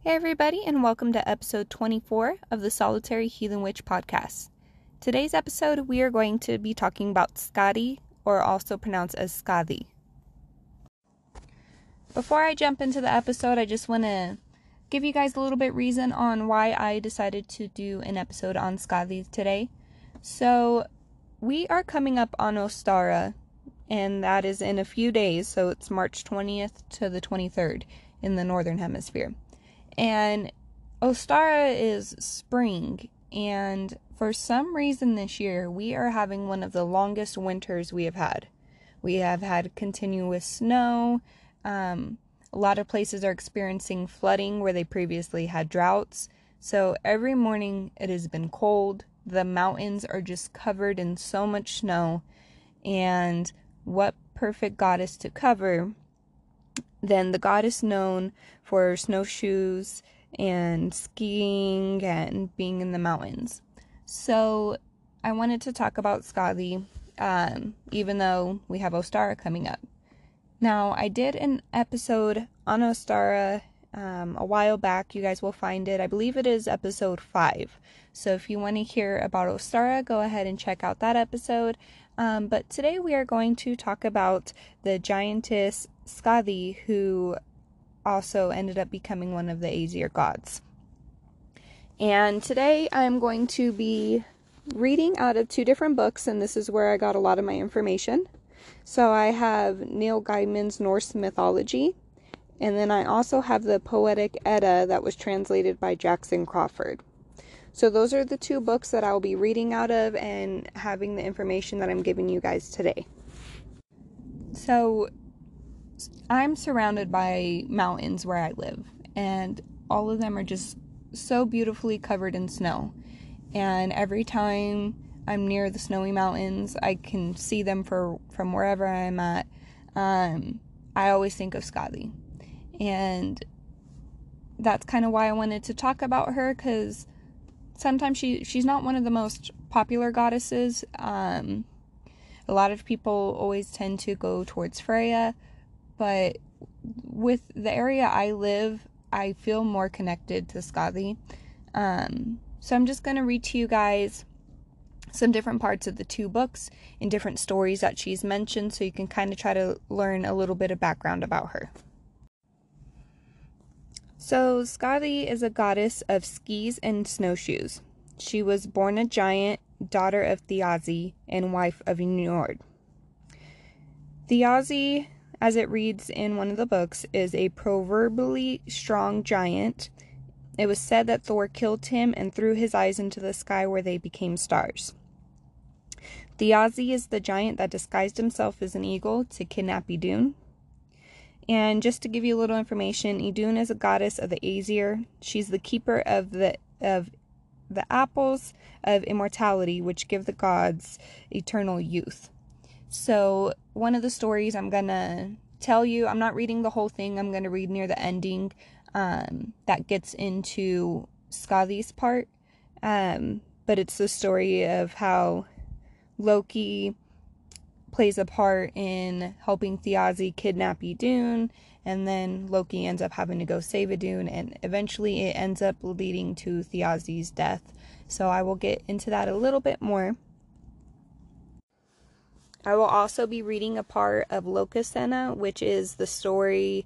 Hey everybody, and welcome to episode 24 of the Solitary Heathen Witch podcast. Today's episode, we are going to be talking about Skadi, or also pronounced as Skadi. Before I jump into the episode, I just want to give you guys a little bit reason on why I decided to do an episode on Skadi today. So, we are coming up on Ostara, and that is in a few days, so it's March 20th to the 23rd in the Northern Hemisphere. And Ostara is spring, and for some reason this year, we are having one of the longest winters we have had. We have had continuous snow. A lot of places are experiencing flooding where they previously had droughts. So every morning it has been cold. The mountains are just covered in so much snow. And what perfect goddess to cover than the goddess known for snowshoes and skiing and being in the mountains. So I wanted to talk about Skadi, even though we have Ostara coming up. Now, I did an episode on Ostara a while back. You guys will find it. I believe it is episode 5. So if you want to hear about Ostara, go ahead and check out that episode. But today we are going to talk about the giantess Skadi, who also ended up becoming one of the Aesir gods. And today I'm going to be reading out of 2 different books, and this is where I got a lot of my information. So I have Neil Gaiman's Norse mythology, and then I also have the Poetic Edda that was translated by Jackson Crawford. So those are the 2 books that I'll be reading out of and having the information that I'm giving you guys today. So I'm surrounded by mountains where I live, and all of them are just so beautifully covered in snow. And every time I'm near the snowy mountains, I can see them from wherever I'm at. I always think of Skadi. And that's kind of why I wanted to talk about her, because sometimes she's not one of the most popular goddesses. A lot of people always tend to go towards Freya, but with the area I live, I feel more connected to Skadi. So I'm just going to read to you guys some different parts of the 2 books and different stories that she's mentioned, so you can kind of try to learn a little bit of background about her. So Skadi is a goddess of skis and snowshoes. She was born a giant, daughter of Thiazi, and wife of Njord. Thiazi, as it reads in one of the books, is a proverbially strong giant. It was said that Thor killed him and threw his eyes into the sky where they became stars. Thiazi is the giant that disguised himself as an eagle to kidnap Idun. And just to give you a little information, Idun is a goddess of the Aesir. She's the keeper of the apples of immortality, which give the gods eternal youth. So one of the stories I'm going to tell you, I'm not reading the whole thing, I'm going to read near the ending that gets into Skadi's part. But it's the story of how Loki plays a part in helping Thiazi kidnap Idun, and then Loki ends up having to go save Idun, and eventually it ends up leading to Thiazi's death. So I will get into that a little bit more. I will also be reading a part of Lokasenna, which is the story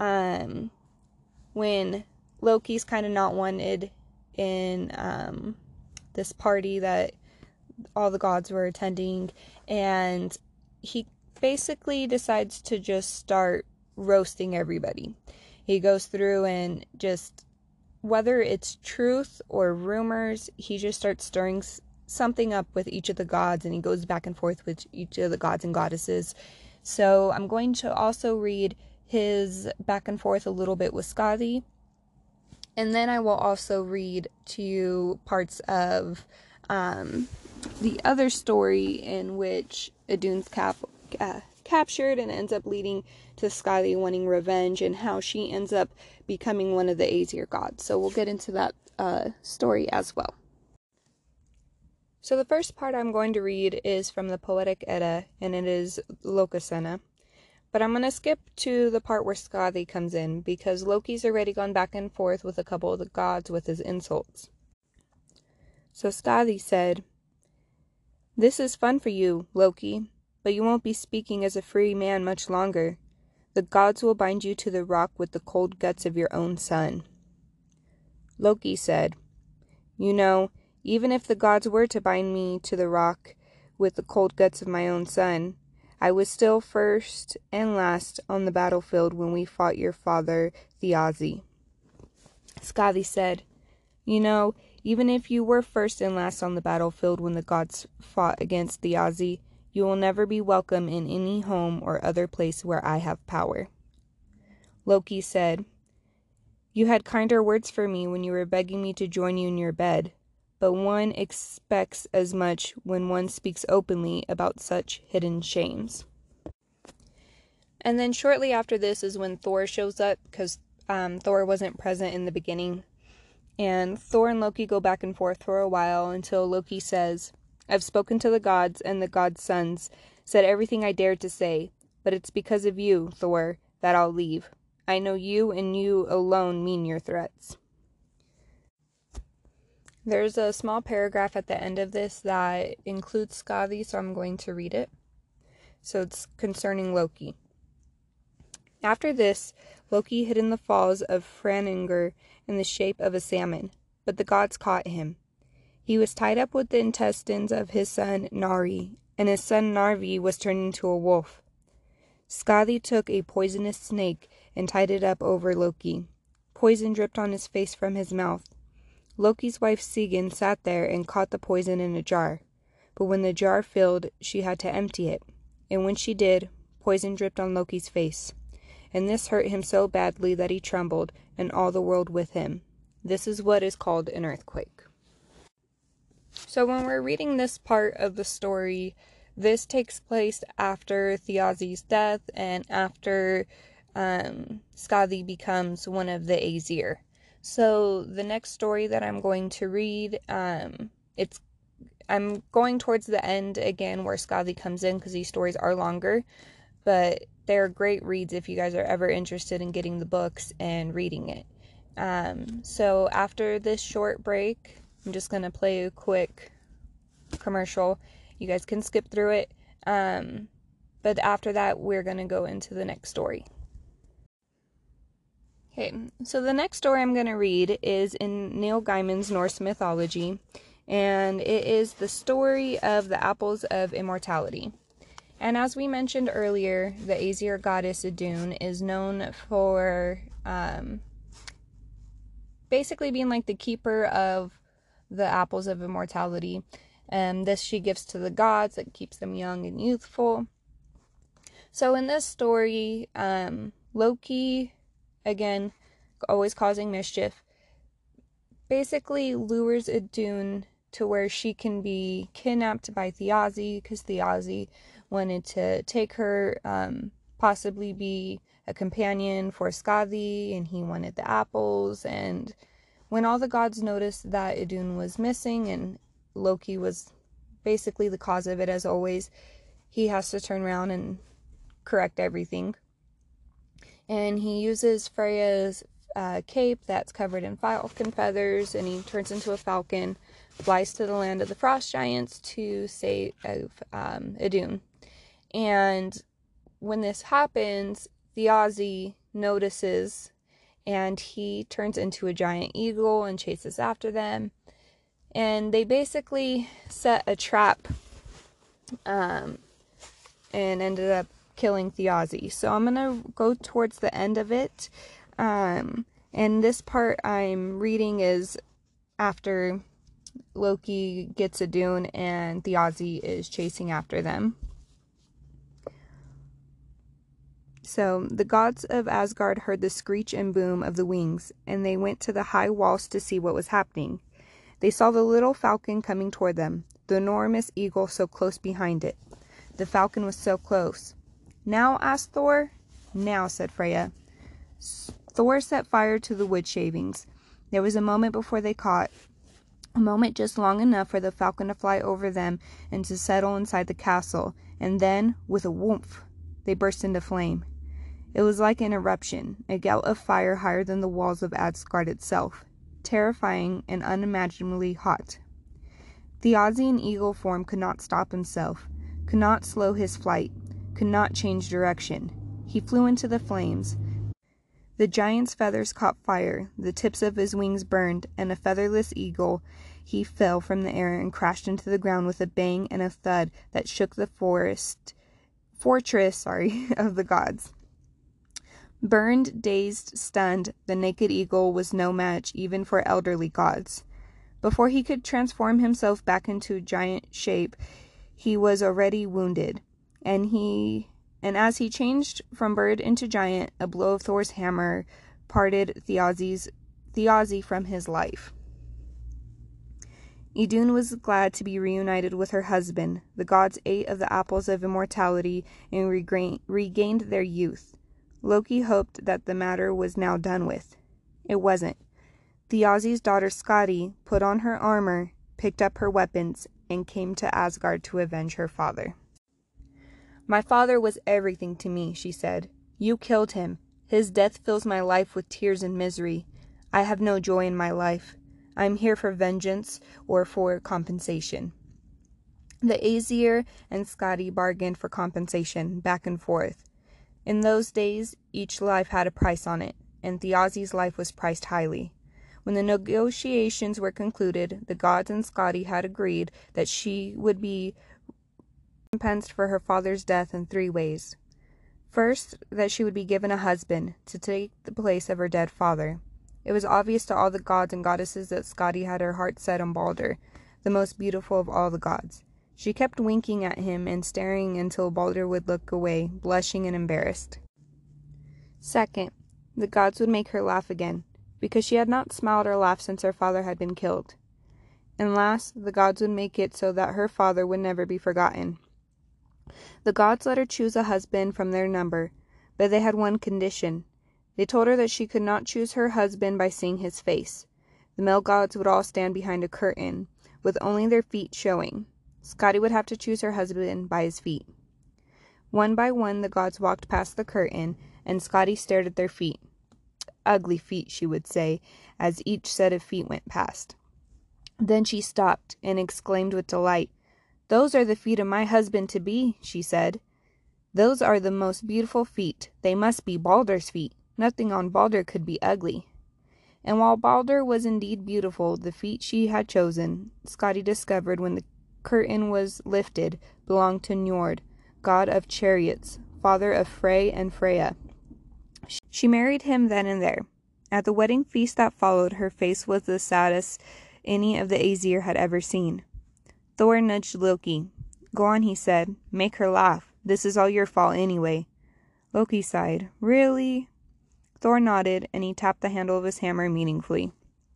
when Loki's kind of not wanted in this party that all the gods were attending, and he basically decides to just start roasting everybody. He goes through and just, whether it's truth or rumors, he just starts stirring something up with each of the gods, and he goes back and forth with each of the gods and goddesses. So I'm going to also read his back and forth a little bit with Skadi, and then I will also read to you parts of the other story in which Idun's captured and ends up leading to Skadi wanting revenge, and how she ends up becoming one of the Aesir gods. So we'll get into that story as well. So the first part I'm going to read is from the Poetic Edda, and it is Lokasenna. But I'm going to skip to the part where Skadi comes in, because Loki's already gone back and forth with a couple of the gods with his insults. So Skadi said, "This is fun for you, Loki, but you won't be speaking as a free man much longer. The gods will bind you to the rock with the cold guts of your own son." Loki said, "You know, even if the gods were to bind me to the rock with the cold guts of my own son, I was still first and last on the battlefield when we fought your father, Thiazi." Skadi said, "You know, even if you were first and last on the battlefield when the gods fought against Thiazi, you will never be welcome in any home or other place where I have power." Loki said, "You had kinder words for me when you were begging me to join you in your bed, but one expects as much when one speaks openly about such hidden shames." And then shortly after this is when Thor shows up, because Thor wasn't present in the beginning. And Thor and Loki go back and forth for a while until Loki says, "I've spoken to the gods, and the gods' sons said everything I dared to say, but it's because of you, Thor, that I'll leave. I know you and you alone mean your threats." There's a small paragraph at the end of this that includes Skadi, so I'm going to read it. So it's concerning Loki. After this, Loki hid in the falls of Franingr in the shape of a salmon, but the gods caught him. He was tied up with the intestines of his son Nari, and his son Narvi was turned into a wolf. Skadi took a poisonous snake and tied it up over Loki. Poison dripped on his face from his mouth. Loki's wife Sigyn sat there and caught the poison in a jar, but when the jar filled, she had to empty it, and when she did, poison dripped on Loki's face, and this hurt him so badly that he trembled, and all the world with him. This is what is called an earthquake. So when we're reading this part of the story, this takes place after Thiazi's death and after Skadi becomes one of the Aesir. So the next story that I'm going to read, I'm going towards the end again where Skadi comes in, because these stories are longer, but they're great reads if you guys are ever interested in getting the books and reading it. So after this short break, I'm just going to play a quick commercial. You guys can skip through it. But after that, we're going to go into the next story. Okay, so the next story I'm going to read is in Neil Gaiman's Norse mythology, and it is the story of the Apples of Immortality. And as we mentioned earlier, the Aesir goddess Idun is known for basically being like the keeper of the Apples of Immortality. This she gives to the gods that keeps them young and youthful. So in this story, Loki, again, always causing mischief, basically lures Idun to where she can be kidnapped by Thiazi, because Thiazi wanted to take her, possibly be a companion for Skadi, and he wanted the apples. And when all the gods noticed that Idun was missing and Loki was basically the cause of it, as always, he has to turn around and correct everything. And he uses Freya's cape that's covered in falcon feathers, and he turns into a falcon, flies to the land of the frost giants to save Idun. And when this happens, Thiazi notices, and he turns into a giant eagle and chases after them. And they basically set a trap and ended up killing Thiazi. So I'm going to go towards the end of it. And this part I'm reading is after Loki gets Idun and Thiazi is chasing after them. So the gods of Asgard heard the screech and boom of the wings, and they went to the high walls to see what was happening. They saw the little falcon coming toward them, the enormous eagle so close behind it. The falcon was so close. "Now?" asked Thor. "Now," said Freya. Thor set fire to the wood shavings. There was a moment before they caught, a moment just long enough for the falcon to fly over them and to settle inside the castle, and then, with a whoomph, they burst into flame. It was like an eruption, a gout of fire higher than the walls of Asgard itself, terrifying and unimaginably hot. Thiazi in eagle form could not stop himself, could not slow his flight, could not change direction. He flew into the flames. The giant's feathers caught fire, the tips of his wings burned, and a featherless eagle, he fell from the air and crashed into the ground with a bang and a thud that shook the fortress of the gods. Burned, dazed, stunned, the naked eagle was no match even for elderly gods. Before he could transform himself back into giant shape, he was already wounded, and as he changed from bird into giant, a blow of Thor's hammer parted Thiazi from his life. Idun was glad to be reunited with her husband. The gods ate of the apples of immortality and regained their youth. Loki hoped that the matter was now done with. It wasn't. Thiazi's daughter Skadi put on her armor, picked up her weapons, and came to Asgard to avenge her father. "My father was everything to me," she said. "You killed him. His death fills my life with tears and misery. I have no joy in my life. I am here for vengeance or for compensation." The Aesir and Skadi bargained for compensation, back and forth. In those days, each life had a price on it, and Thiazi's life was priced highly. When the negotiations were concluded, the gods and Skadi had agreed that she would be recompensed for her father's death in 3 ways. First, that she would be given a husband to take the place of her dead father. It was obvious to all the gods and goddesses that Skadi had her heart set on Balder, the most beautiful of all the gods. She kept winking at him and staring until Balder would look away, blushing and embarrassed. Second, the gods would make her laugh again, because she had not smiled or laughed since her father had been killed. And last, the gods would make it so that her father would never be forgotten. The gods let her choose a husband from their number, but they had one condition. They told her that she could not choose her husband by seeing his face. The male gods would all stand behind a curtain, with only their feet showing. Skadi would have to choose her husband by his feet. One by one, the gods walked past the curtain, and Skadi stared at their feet. "Ugly feet," she would say, as each set of feet went past. Then she stopped and exclaimed with delight. "Those are the feet of my husband-to-be," she said. "Those are the most beautiful feet. They must be Balder's feet. Nothing on Balder could be ugly." And while Balder was indeed beautiful, the feet she had chosen, Skadi discovered when the curtain was lifted, belonged to Njord, god of chariots, father of Frey and Freya. She married him then and there. At the wedding feast that followed, her face was the saddest any of the Aesir had ever seen. Thor nudged Loki. "Go on," he said. "Make her laugh. This is all your fault anyway." Loki sighed. "Really?" Thor nodded, and he tapped the handle of his hammer meaningfully.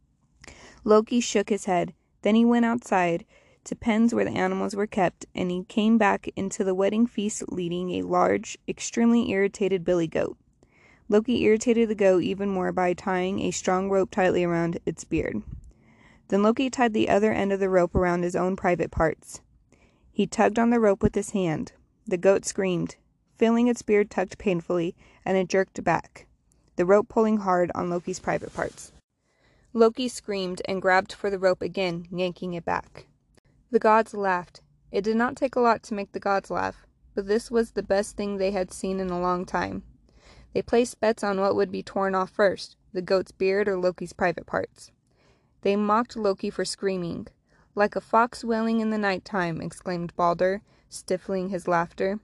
Loki shook his head. Then he went outside to pens where the animals were kept, and he came back into the wedding feast leading a large, extremely irritated billy goat. Loki irritated the goat even more by tying a strong rope tightly around its beard. Then Loki tied the other end of the rope around his own private parts. He tugged on the rope with his hand. The goat screamed, feeling its beard tugged painfully, and it jerked back, the rope pulling hard on Loki's private parts. Loki screamed and grabbed for the rope again, yanking it back. The gods laughed. It did not take a lot to make the gods laugh, but this was the best thing they had seen in a long time. They placed bets on what would be torn off first, the goat's beard or Loki's private parts. They mocked Loki for screaming. "Like a fox wailing in the night time," exclaimed Balder, stifling his laughter.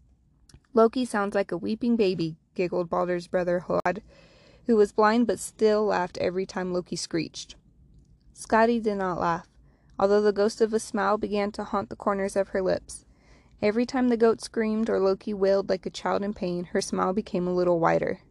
"Loki sounds like a weeping baby," giggled Balder's brother Hod, who was blind but still laughed every time Loki screeched. Skadi did not laugh, although the ghost of a smile began to haunt the corners of her lips. Every time the goat screamed or Loki wailed like a child in pain, her smile became a little wider.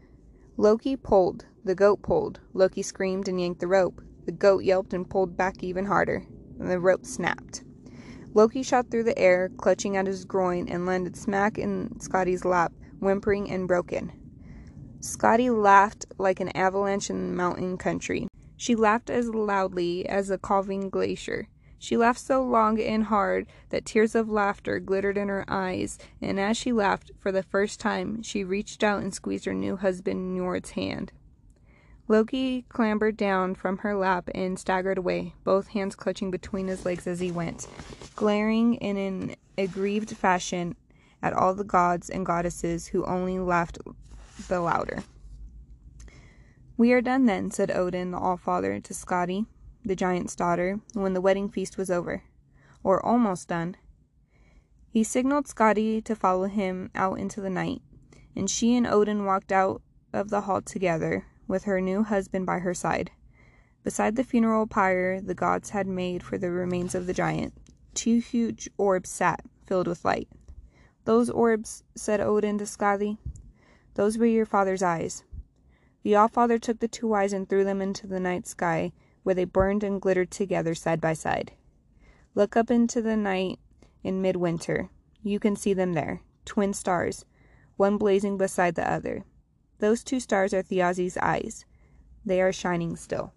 Loki pulled. The goat pulled. Loki screamed and yanked the rope. The goat yelped and pulled back even harder, and the rope snapped. Loki shot through the air, clutching at his groin, and landed smack in Skadi's lap, whimpering and broken. Skadi laughed like an avalanche in the mountain country. She laughed as loudly as a calving glacier. She laughed so long and hard that tears of laughter glittered in her eyes, and as she laughed, for the first time, she reached out and squeezed her new husband Njord's hand. Loki clambered down from her lap and staggered away, both hands clutching between his legs as he went, glaring in an aggrieved fashion at all the gods and goddesses, who only laughed the louder. "We are done then," said Odin, the All-Father, to Skadi, the giant's daughter, when the wedding feast was over. "Or almost done." He signaled Skadi to follow him out into the night, and she and Odin walked out of the hall together, with her new husband by her side. Beside the funeral pyre the gods had made for the remains of the giant, 2 huge orbs sat, filled with light. "Those orbs," said Odin to Skadi, "those were your father's eyes." The All-Father took the 2 eyes and threw them into the night sky, where they burned and glittered together side by side. "Look up into the night in midwinter. You can see them there, twin stars, one blazing beside the other. Those 2 stars are Thiazi's eyes. They are shining still."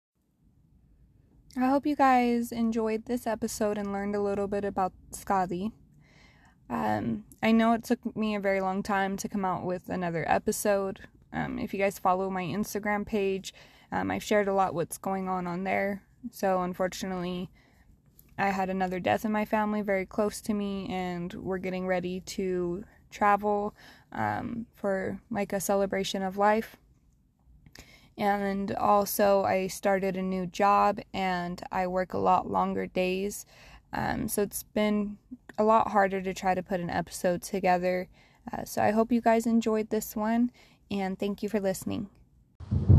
I hope you guys enjoyed this episode and learned a little bit about Skadi. I know it took me a very long time to come out with another episode. If you guys follow my Instagram page, I've shared a lot what's going on there. So unfortunately, I had another death in my family very close to me, and we're getting ready to travel for like a celebration of life. And also I started a new job and I work a lot longer days, so it's been a lot harder to try to put an episode together. So I hope you guys enjoyed this one, and thank you for listening.